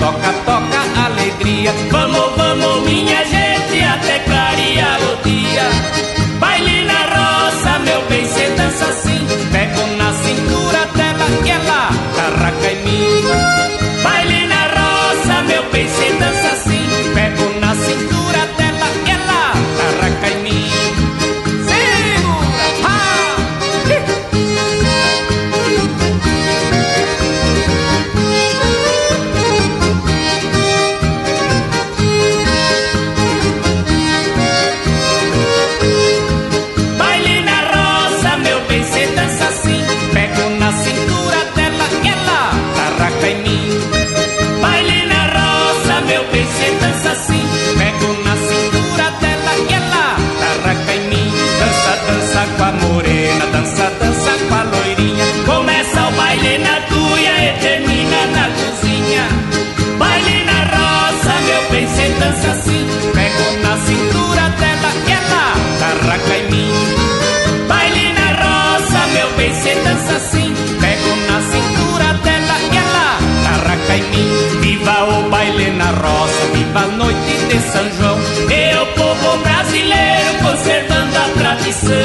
toca, toca alegria. Vamos, vamos, minha gente, até clarear o dia. Baile na roça, meu bem, cê dança assim. Pego na cintura dela e ela carraca em mim. Baile na roça, meu bem, cê dança assim. Pego na cintura dela e ela carraca em mim. Segura, ha! Baile na roça, meu bem, cê dança assim. Pego na cintura dela e ela carraca em mim. Baile na roça, meu bem, cê dança assim. Pego na cintura dela e ela carraca em mim. Dança, dança com a morena, dança, dança com a loirinha. Começa o baile na tuia e termina na cozinha. Baile na roça, meu bem, cê dança assim. Pego na cintura dela e ela carraca em mim. Baile na roça, meu bem, cê dança assim. Pego na cintura dela e ela carraca em mim. Viva o baile na roça, viva a noite de São João. E o povo brasileiro conservando a tradição.